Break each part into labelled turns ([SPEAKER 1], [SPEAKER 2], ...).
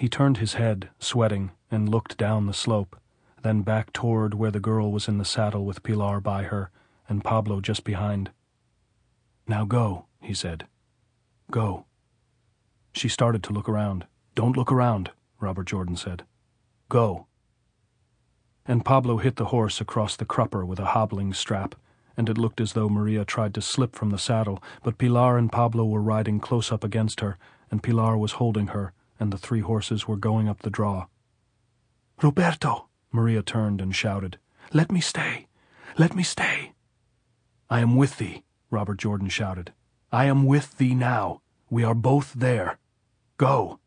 [SPEAKER 1] He turned his head, sweating, and looked down the slope, then back toward where the girl was in the saddle with Pilar by her, and Pablo just behind. "Now go," he said. "Go." She started to look around. "Don't look around," Robert Jordan said. "Go." And Pablo hit the horse across the crupper with a hobbling strap, and it looked as though Maria tried to slip from the saddle, but Pilar and Pablo were riding close up against her, and Pilar was holding her, and the 3 horses were going up the draw. "Roberto!" Maria turned and shouted. "Let me stay! Let me stay!" "I am with thee," Robert Jordan shouted. "I am with thee now. We are both there. Go!"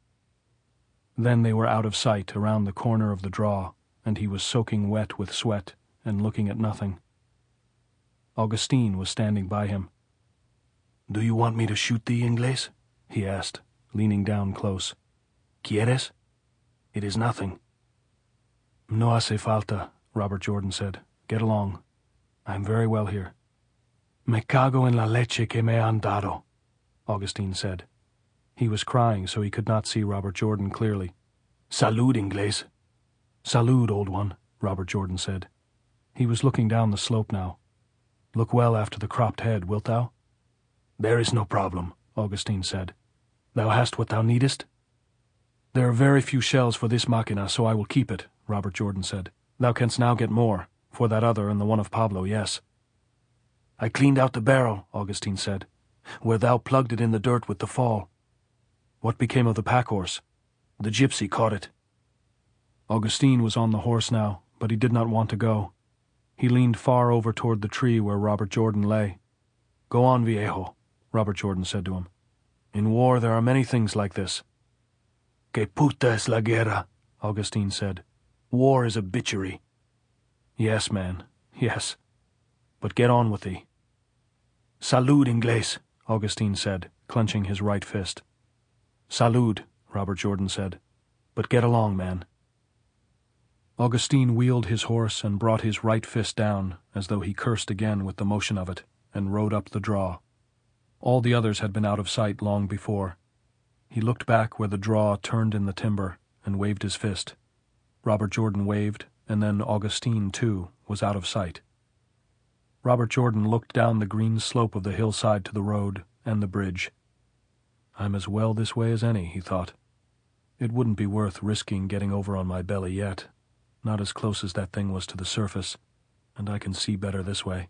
[SPEAKER 1] Then they were out of sight around the corner of the draw, and he was soaking wet with sweat and looking at nothing. Augustine was standing by him. "Do you want me to shoot thee, Inglés?" he asked, leaning down close. "Quieres? It is nothing." "No hace falta," Robert Jordan said. "Get along. I am very well here." "Me cago en la leche que me han dado," Augustine said. He was crying, so he could not see Robert Jordan clearly. "Salud, Inglés." "Salud, old one," Robert Jordan said. He was looking down the slope now. "Look well after the cropped head, wilt thou?" "There is no problem," Augustine said. "Thou hast what thou needest?" "There are very few shells for this machina, so I will keep it," Robert Jordan said. "Thou canst now get more, for that other and the one of Pablo, yes." "I cleaned out the barrel," Augustine said, "where thou plugged it in the dirt with the fall." "What became of the pack-horse?" "The gypsy caught it." Augustine was on the horse now, but he did not want to go. He leaned far over toward the tree where Robert Jordan lay. "Go on, viejo," Robert Jordan said to him. "In war there are many things like this." "Que puta es la guerra," Augustine said. "War is a bitchery." "Yes, man, yes. But get on with thee." "Salud, Inglés," Augustine said, clenching his right fist. "Salud," Robert Jordan said. "But get along, man." Augustine wheeled his horse and brought his right fist down, as though he cursed again with the motion of it, and rode up the draw. All the others had been out of sight long before. He looked back where the draw turned in the timber, and waved his fist. Robert Jordan waved, and then Augustine, too, was out of sight. Robert Jordan looked down the green slope of the hillside to the road and the bridge. "I'm as well this way as any," he thought. "It wouldn't be worth risking getting over on my belly yet. Not as close as that thing was to the surface, and I can see better this way."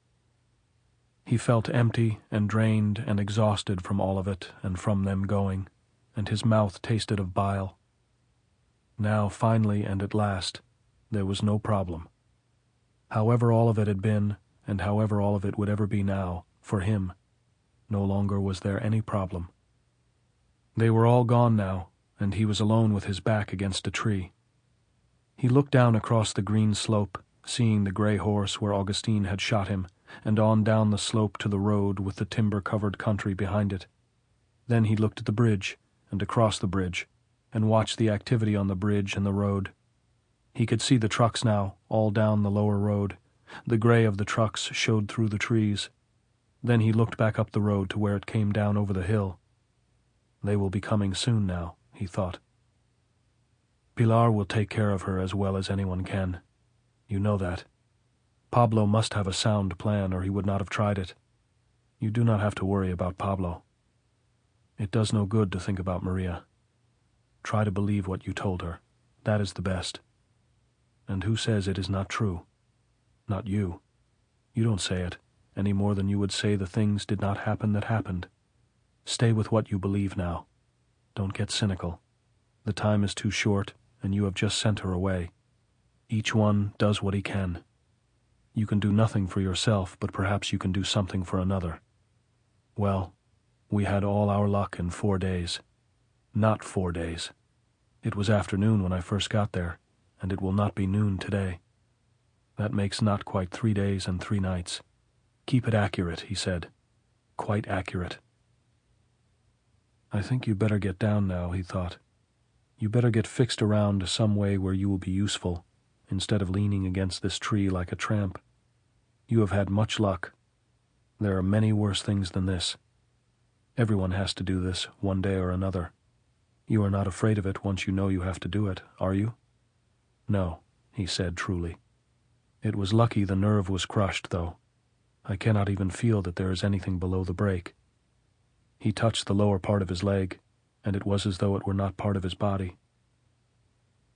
[SPEAKER 1] He felt empty and drained and exhausted from all of it and from them going, and his mouth tasted of bile. Now, finally and at last, there was no problem. However all of it had been, and however all of it would ever be now, for him, no longer was there any problem. They were all gone now, and he was alone with his back against a tree. He looked down across the green slope, seeing the gray horse where Augustine had shot him, and on down the slope to the road with the timber-covered country behind it. Then he looked at the bridge, and across the bridge, and watched the activity on the bridge and the road. He could see the trucks now, all down the lower road. The gray of the trucks showed through the trees. Then he looked back up the road to where it came down over the hill. They will be coming soon now, he thought. Pilar will take care of her as well as anyone can. You know that. Pablo must have a sound plan, or he would not have tried it. You do not have to worry about Pablo. It does no good to think about Maria. Try to believe what you told her. That is the best. And who says it is not true? Not you. You don't say it, any more than you would say the things did not happen that happened. Stay with what you believe now. Don't get cynical. The time is too short, and you have just sent her away. Each one does what he can. You can do nothing for yourself, but perhaps you can do something for another. Well, we had all our luck in 4 days. Not 4 days. It was afternoon when I first got there, and it will not be noon today. That makes not quite 3 days and 3 nights. Keep it accurate, he said. Quite accurate. I think you better get down now, he thought. You better get fixed around some way where you will be useful, instead of leaning against this tree like a tramp. You have had much luck. There are many worse things than this. Everyone has to do this one day or another. You are not afraid of it once you know you have to do it, are you? No, he said truly. It was lucky the nerve was crushed, though. I cannot even feel that there is anything below the break. He touched the lower part of his leg, and it was as though it were not part of his body.